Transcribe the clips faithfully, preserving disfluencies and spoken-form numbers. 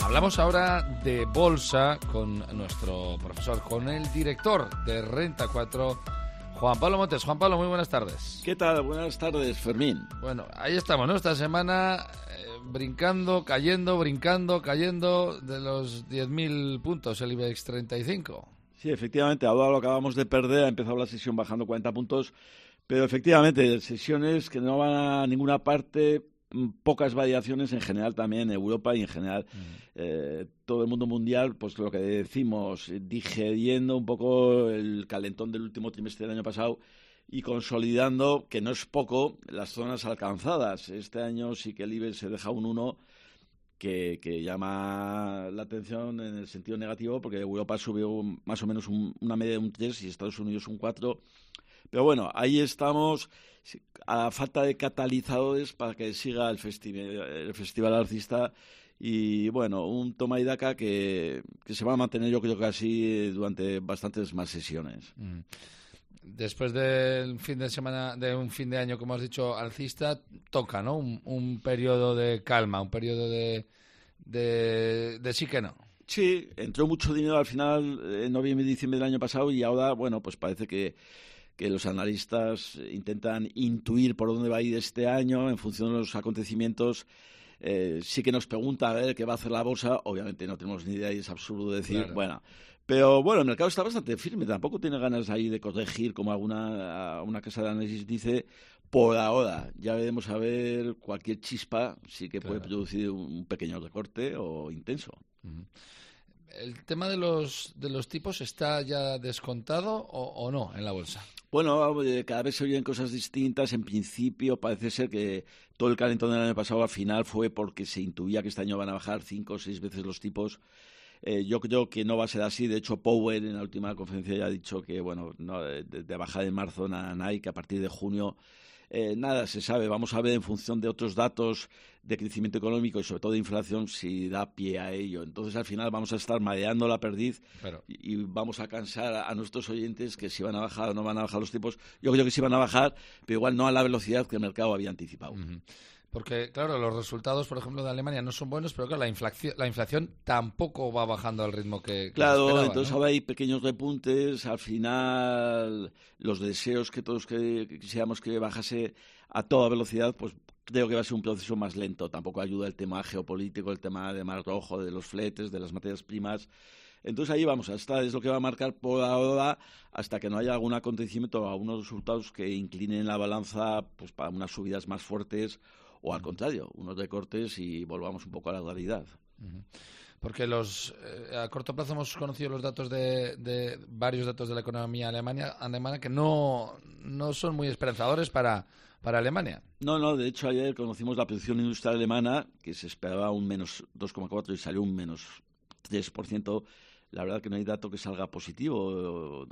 Hablamos ahora de bolsa con nuestro profesor, con el director de Renta cuatro, Juan Pablo Montes. Juan Pablo, muy buenas tardes. ¿Qué tal? Buenas tardes, Fermín. Bueno, ahí estamos, ¿no? Esta semana eh, brincando, cayendo, brincando, cayendo de los diez mil puntos el IBEX treinta y cinco. Sí, efectivamente, ahora lo acabamos de perder, ha empezado la sesión bajando cuarenta puntos, pero efectivamente, sesiones que no van a ninguna parte, pocas variaciones en general también en Europa y en general mm. eh, todo el mundo mundial, pues lo que decimos, digeriendo un poco el calentón del último trimestre del año pasado y consolidando, que no es poco, las zonas alcanzadas. Este año sí que el IBEX se deja un uno que, que llama la atención en el sentido negativo, porque Europa subió más o menos un, una media de un tres y Estados Unidos un cuatro. Pero bueno, ahí estamos a falta de catalizadores para que siga el, festi- el festival alcista y bueno, un toma y daca que, que se va a mantener yo creo que así durante bastantes más sesiones. Mm. Después del fin de semana, de un fin de año, como has dicho, alcista, toca, ¿no? Un, un periodo de calma, un periodo de, de, de sí que no. Sí, entró mucho dinero al final en noviembre y diciembre del año pasado y ahora, bueno, pues parece que que los analistas intentan intuir por dónde va a ir este año en función de los acontecimientos. Eh, sí que nos pregunta a ver qué va a hacer la bolsa. Obviamente no tenemos ni idea y es absurdo decir, claro. bueno... Pero bueno, el mercado está bastante firme, tampoco tiene ganas ahí de corregir como alguna una casa de análisis dice por ahora. Ya veremos a ver cualquier chispa, sí que claro. puede producir un pequeño recorte o intenso. Uh-huh. ¿El tema de los de los tipos está ya descontado o, o no en la bolsa? Bueno, cada vez se oyen cosas distintas. En principio parece ser que todo el calentón del año pasado al final fue porque se intuía que este año van a bajar cinco o seis veces los tipos. Eh, yo creo que no va a ser así. De hecho, Powell en la última conferencia ya ha dicho que, bueno, no, de, de bajar en marzo nada, nada, y que a partir de junio eh, nada se sabe. Vamos a ver en función de otros datos de crecimiento económico y sobre todo de inflación si da pie a ello. Entonces, al final vamos a estar mareando la perdiz Pero... y, y vamos a cansar a, a nuestros oyentes que si van a bajar o no van a bajar los tipos. Yo creo que sí van a bajar, pero igual no a la velocidad que el mercado había anticipado. Uh-huh. Porque, claro, los resultados, por ejemplo, de Alemania no son buenos, pero claro, la inflación, la inflación tampoco va bajando al ritmo que, que Claro, se esperaba, entonces ¿no? ahora hay pequeños repuntes. Al final, los deseos que todos que, que quisiéramos que bajase a toda velocidad, pues creo que va a ser un proceso más lento. Tampoco ayuda el tema geopolítico, el tema de Mar Rojo, de los fletes, de las materias primas. Entonces ahí vamos a estar, es lo que va a marcar por ahora hasta que no haya algún acontecimiento o algunos resultados que inclinen la balanza pues para unas subidas más fuertes o al contrario, unos recortes y volvamos un poco a la realidad. Uh-huh. Porque los eh, a corto plazo hemos conocido los datos de, de varios datos de la economía alemana, alemana que no, no son muy esperanzadores para, para Alemania. No, no, de hecho ayer conocimos la producción industrial alemana, que se esperaba un menos dos coma cuatro y salió un menos tres por ciento. La verdad que no hay dato que salga positivo.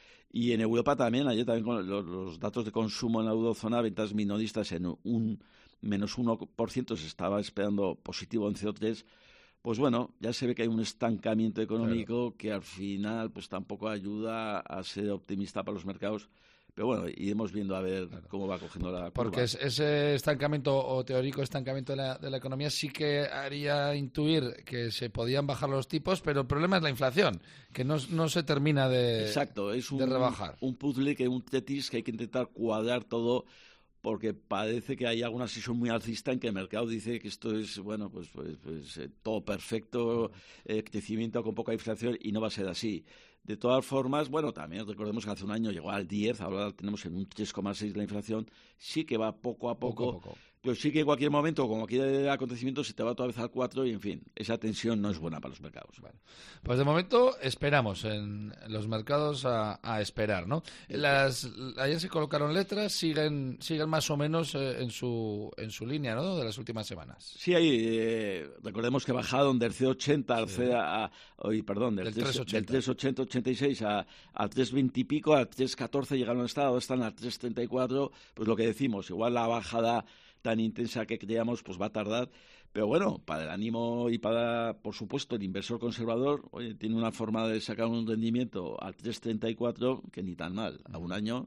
Y en Europa también, ayer también con los, los datos de consumo en la eurozona, ventas minoristas en un menos uno por ciento se estaba esperando positivo en C O tres. Pues bueno, ya se ve que hay un estancamiento económico claro. que al final pues tampoco ayuda a ser optimista para los mercados. Pero bueno, iremos viendo a ver claro. cómo va cogiendo la curva. Porque ese estancamiento o teórico estancamiento de la, de la economía sí que haría intuir que se podían bajar los tipos, pero el problema es la inflación, que no, no se termina de, Exacto, es un, de rebajar. un puzzle, que un Tetris que hay que intentar cuadrar todo, porque parece que hay alguna sesión muy alcista en que el mercado dice que esto es, bueno, pues, pues, pues eh, todo perfecto, eh, crecimiento con poca inflación, y no va a ser así. De todas formas, bueno, también recordemos que hace un año llegó al diez, ahora tenemos en un tres coma seis la inflación, sí que va poco a poco, poco, a poco. Pero sí que en cualquier momento, como cualquier acontecimiento, se te va otra vez al cuatro y, en fin, esa tensión no es buena para los mercados. Vale. Pues de momento esperamos en los mercados a, a esperar, ¿no? Las, ayer se colocaron letras, siguen siguen más o menos eh, en su en su línea, ¿no?, de las últimas semanas. Sí, ahí eh, recordemos que bajaron del C ochenta al sí. C a, a hoy, perdón, del, del tres ochenta ochenta y seis a, a tres veinte y pico, a tres catorce llegaron al estado, están a tres treinta y cuatro, pues lo que decimos, igual la bajada tan intensa que creíamos pues va a tardar, pero bueno, para el ánimo y para, por supuesto, el inversor conservador, oye, tiene una forma de sacar un rendimiento a tres treinta y cuatro que ni tan mal, a un año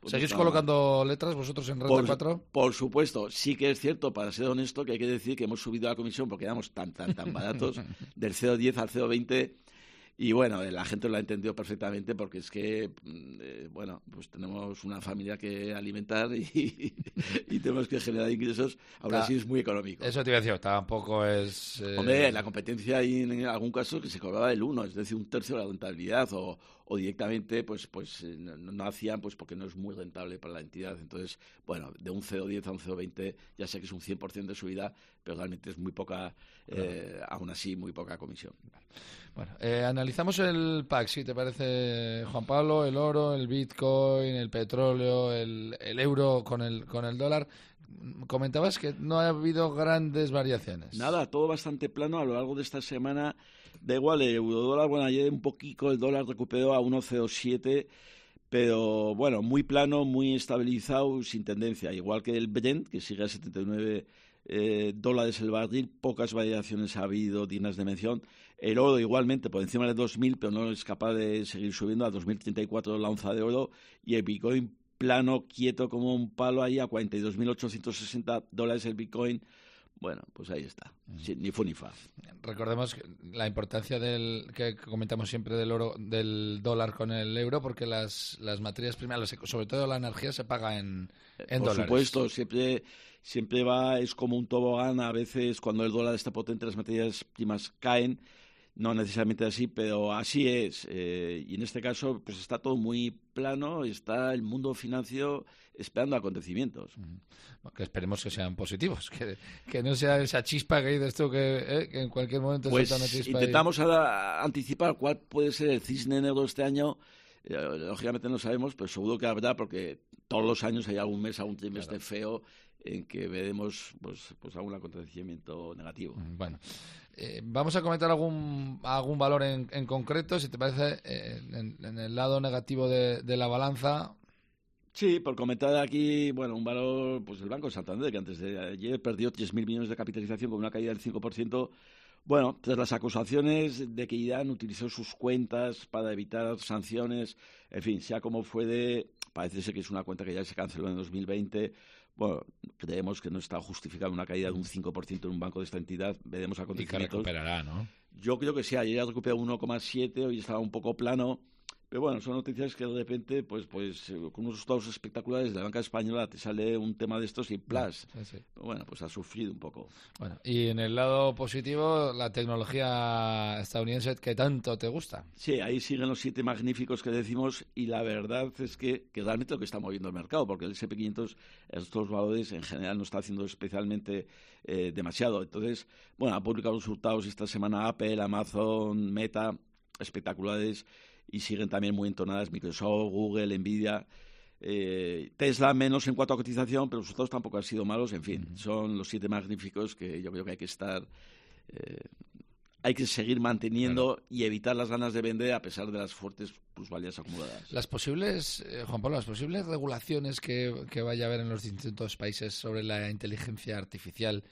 Pues ¿Seguís no colocando letras vosotros en Renta por, cuatro? Por supuesto. Sí que es cierto, para ser honesto, que hay que decir que hemos subido la comisión porque éramos tan, tan, tan baratos, del cero coma diez al cero coma veinte. Y bueno, la gente lo ha entendido perfectamente porque es que, eh, bueno, pues tenemos una familia que alimentar y, y tenemos que generar ingresos. Aún así es muy económico. Eso te iba a decir, tampoco es... Eh... Hombre, la competencia hay en algún caso que se cobraba el uno, es decir, un tercio de la rentabilidad o, o directamente pues pues no, no hacían pues porque no es muy rentable para la entidad. Entonces, bueno, de un cero coma diez a un cero coma veinte ya sé que es un cien por ciento de subida, pero realmente es muy poca, eh, aún así muy poca comisión. Bueno, eh, analizamos el pack, si te parece, Juan Pablo, el oro, el Bitcoin, el petróleo, el, el euro con el, con el dólar. Comentabas que no ha habido grandes variaciones. Nada, todo bastante plano a lo largo de esta semana. Da igual, el eurodólar, bueno, ayer un poquito el dólar recuperó a uno coma cero siete, pero bueno, muy plano, muy estabilizado, sin tendencia. Igual que el Brent, que sigue a setenta y nueve eh, dólares el barril, pocas variaciones ha habido dignas de mención. El oro igualmente por encima de dos mil, pero no es capaz de seguir subiendo a dos mil treinta y cuatro la onza de oro, y el Bitcoin plano, quieto como un palo ahí a cuarenta y dos mil ochocientos sesenta dólares el Bitcoin. Bueno, pues ahí está, sí, ni fu ni fa. Recordemos la importancia del que comentamos siempre del oro, del dólar con el euro, porque las, las materias primas, sobre todo la energía, se paga en, en Por dólares. Por supuesto, siempre, siempre va, es como un tobogán. A veces cuando el dólar está potente las materias primas caen. No necesariamente así, pero así es. Eh, y en este caso, pues está todo muy plano, está el mundo financiero esperando acontecimientos. Bueno, que esperemos que sean positivos, que, que no sea esa chispa que dices tú, que, eh, que en cualquier momento pues salta una chispa. Intentamos y... ahora anticipar cuál puede ser el cisne negro este año. Eh, lógicamente no sabemos, pero seguro que habrá, porque todos los años hay algún mes, algún trimestre claro. feo en que veremos pues, pues algún acontecimiento negativo. Bueno. Eh, vamos a comentar algún algún valor en, en concreto, si te parece, eh, en, en el lado negativo de, de la balanza. Sí, por comentar aquí, bueno, un valor, pues el Banco Santander, que antes de ayer perdió tres mil millones de capitalización con una caída del cinco por ciento. Bueno, tras las acusaciones de que Irán utilizó sus cuentas para evitar sanciones, en fin, sea como fuere, parece ser que es una cuenta que ya se canceló en dos mil veinte. Bueno, creemos que no está justificada una caída de un cinco por ciento en un banco de esta entidad. Veremos acontecimientos. Y que recuperará, ¿no? Yo creo que sí, ayer ya recuperó uno coma siete, hoy estaba un poco plano. Pero bueno, son noticias que de repente, pues, pues con unos resultados espectaculares de la banca española te sale un tema de estos y ¡plas! Sí, sí. Bueno, pues ha sufrido un poco. Bueno, y en el lado positivo, la tecnología estadounidense que tanto te gusta. Sí, ahí siguen los siete magníficos que decimos, y la verdad es que, que realmente lo que está moviendo el mercado, porque el ese and pe quinientos, estos valores en general no está haciendo especialmente eh, demasiado. Entonces, bueno, ha publicado resultados esta semana Apple, Amazon, Meta, espectaculares. Y siguen también muy entonadas Microsoft, Google, Nvidia, eh, Tesla menos en cuanto a cotización, pero los resultados tampoco han sido malos. En fin, uh-huh. Son los siete magníficos que yo creo que hay que estar, eh, hay que seguir manteniendo, claro, y evitar las ganas de vender a pesar de las fuertes plusvalías acumuladas. Las posibles, eh, Juan Pablo, las posibles regulaciones que, que vaya a haber en los distintos países sobre la inteligencia artificial,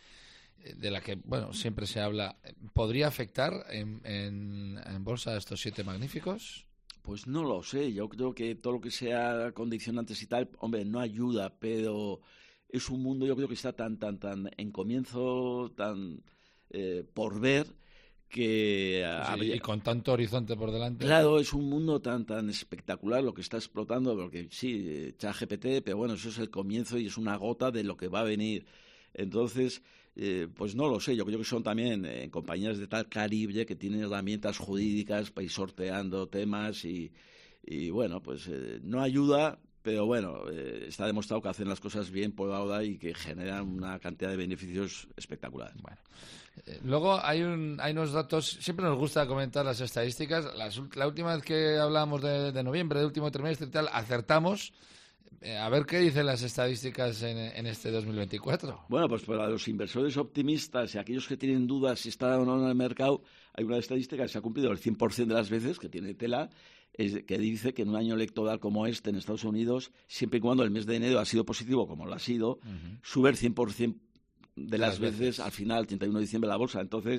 de la que, bueno, siempre se habla, ¿podría afectar en, en, en bolsa a estos siete magníficos? Pues no lo sé. Yo creo que todo lo que sea condicionantes y tal, hombre, no ayuda, pero es un mundo, yo creo que está tan, tan, tan en comienzo, tan eh, por ver, que... Sí, habría... Y con tanto horizonte por delante. Claro, es un mundo tan, tan espectacular lo que está explotando, porque sí, ChatGPT, pero bueno, eso es el comienzo y es una gota de lo que va a venir. Entonces, eh, pues no lo sé, yo creo que son también eh, compañías de tal calibre que tienen herramientas jurídicas para ir sorteando temas y, y bueno, pues eh, no ayuda, pero bueno, eh, está demostrado que hacen las cosas bien por ahora y que generan una cantidad de beneficios espectaculares. Bueno, eh, luego hay, un, hay unos datos, siempre nos gusta comentar las estadísticas. Las, la última vez que hablábamos de, de noviembre, del último trimestre y tal, acertamos. A ver qué dicen las estadísticas en, en este dos mil veinticuatro. Bueno, pues para los inversores optimistas y aquellos que tienen dudas si está o no en el mercado, hay una estadística que se ha cumplido el cien por ciento de las veces, que tiene tela, es, que dice que en un año electoral como este en Estados Unidos, siempre y cuando el mes de enero ha sido positivo, como lo ha sido, uh-huh. sube el cien por ciento de las, las veces, veces al final, el treinta y uno de diciembre, la bolsa. Entonces,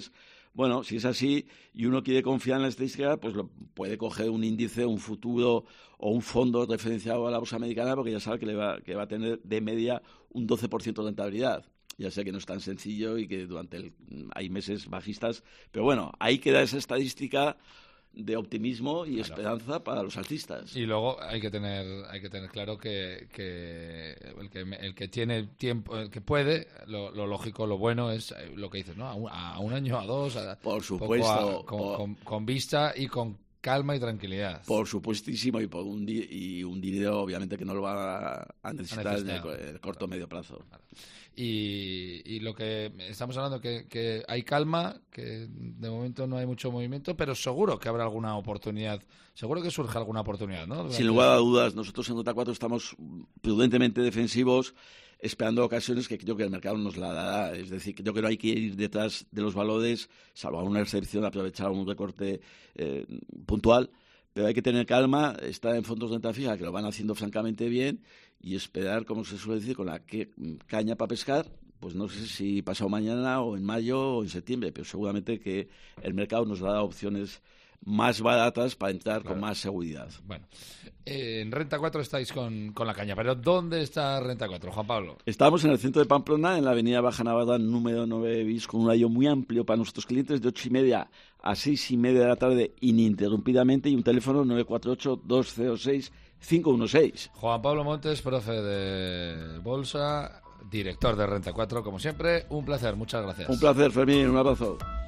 Bueno, si es así y uno quiere confiar en la estadística, pues lo, puede coger un índice, un futuro o un fondo referenciado a la bolsa americana, porque ya sabe que, le va, que va a tener de media un doce por ciento de rentabilidad. Ya sé que no es tan sencillo y que durante el, hay meses bajistas, pero bueno, ahí queda esa estadística de optimismo y claro. esperanza para los alcistas. Y luego hay que tener hay que tener claro que, que el que el que tiene tiempo, el que puede, lo, lo lógico, lo bueno es lo que dices, ¿no? A un, a un año, a dos, a, por supuesto, a, con, por... con, con vista y con calma y tranquilidad. Por supuestísimo, y por un di y un dinero obviamente que no lo va a necesitar, a necesitar. en el, el corto o medio plazo. Claro. Y, y lo que estamos hablando que, que hay calma, que de momento no hay mucho movimiento, pero seguro que habrá alguna oportunidad, seguro que surge alguna oportunidad, ¿no? Sin lugar a dudas, nosotros en Renta cuatro estamos prudentemente defensivos, esperando ocasiones que creo que el mercado nos la dará. Es decir, creo que no hay que ir detrás de los valores, salvo una excepción, aprovechar un recorte eh, puntual, pero hay que tener calma, estar en fondos de renta fija que lo van haciendo francamente bien y esperar, como se suele decir, con la que, caña para pescar, pues no sé si pasado mañana o en mayo o en septiembre, pero seguramente que el mercado nos dará opciones más baratas para entrar claro. con más seguridad. Bueno, eh, en Renta cuatro estáis con, con la caña, pero ¿dónde está Renta cuatro, Juan Pablo? Estamos en el centro de Pamplona, en la avenida Baja Navarra, número nueve bis, con un horario muy amplio para nuestros clientes, de ocho y media a seis y media de la tarde, ininterrumpidamente, y un teléfono nueve cuatro ocho, dos cero seis, cinco uno seis. Juan Pablo Montes, profe de Bolsa, director de Renta cuatro, como siempre, un placer, muchas gracias. Un placer, Fermín, un abrazo.